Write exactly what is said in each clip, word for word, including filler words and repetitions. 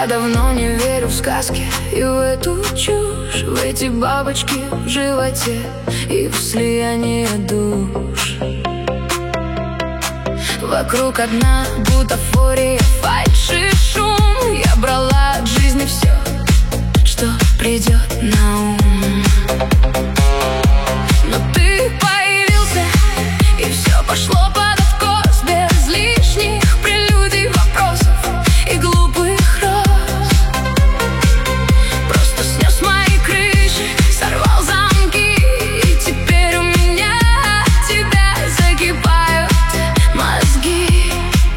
Я давно не верю в сказки и в эту чушь, в эти бабочки в животе и в слияние душ. Вокруг одна бутафория, фальшь и шум. Я брала от жизни все, что придет на ум. Но ты появился, и все пошло под откос, без лишних прелюдий, вопросов и глупых роз. Просто снес мои крыши, сорвал замки, и теперь у меня от тебя закипают мозги.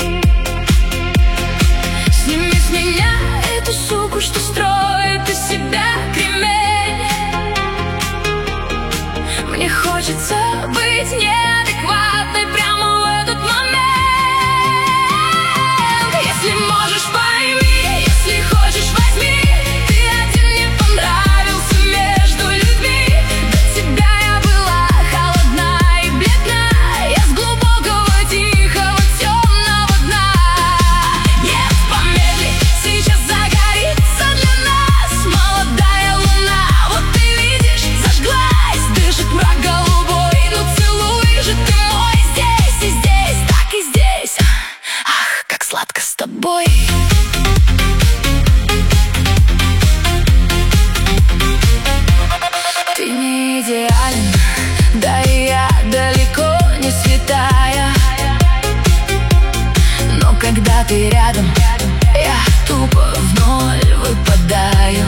Сними с меня эту суку, что строит из себя кремень. Мне хочется быть неадекватной прямо в этот момент. Если можешь, пойми, если хочешь, возьми. Ты один мне понравился между людьми. До тебя я была холодна и бледна. Я с глубокого, тихого, темного дна. Нет, помедли, сейчас загорится для нас молодая луна. Вот ты видишь, зажглась, дышит мрак голубой. Ну целуй же ты мой здесь и здесь, так и здесь. Ах, как сладко с тобой. Ты не идеален, да и я далеко не святая. Но когда ты рядом, я тупо в ноль выпадаю.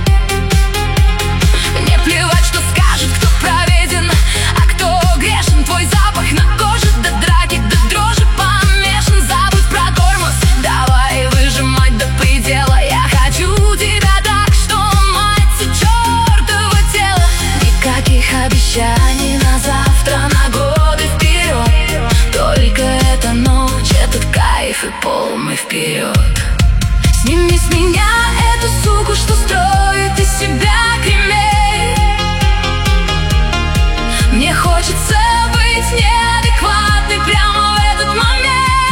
Мне плевать, что скажет, кто проведен, а кто грешен. Твой запах на коже до драки, до дрожи помешан. Забудь про тормоз, давай выжимать до предела. Я хочу тебя так, что ломать все чертово тело. Никаких обещаний на завтра, на годы вперед. Только эта ночь, этот кайф и полный вперед. Сними с меня эту суку, что строит из себя кремень. Мне хочется быть неадекватной прямо в этот момент.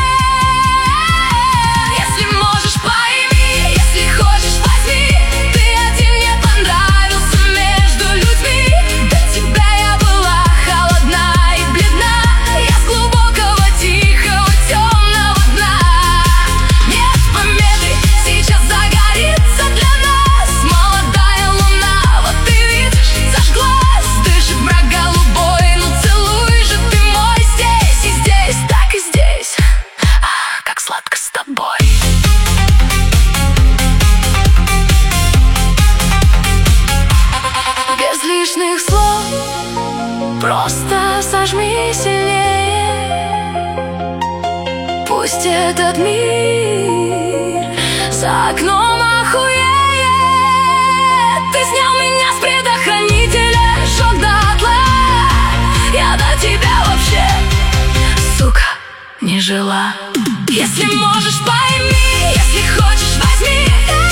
Если можешь, пойми, если хочешь, возьми. Ты один мне понравился между людьми. До тебя я была холодна и бледна. Я с глубокого, тихого, темного дна. Нет, помедли, сейчас загорится для нас молодая луна. Вот ты видишь, зажглась, дышит мрак голубой. Ну целуй же ты мой здесь и здесь, так и здесь. Ах, как сладко с тобой. Без лишних слов, просто сожми сильнее. Пусть этот мир за окном охуеет. Ты снял меня с предохранителя, шок дотла. Я до тебя вообще, сука, не жила. Если можешь, пойми, если хочешь, возьми.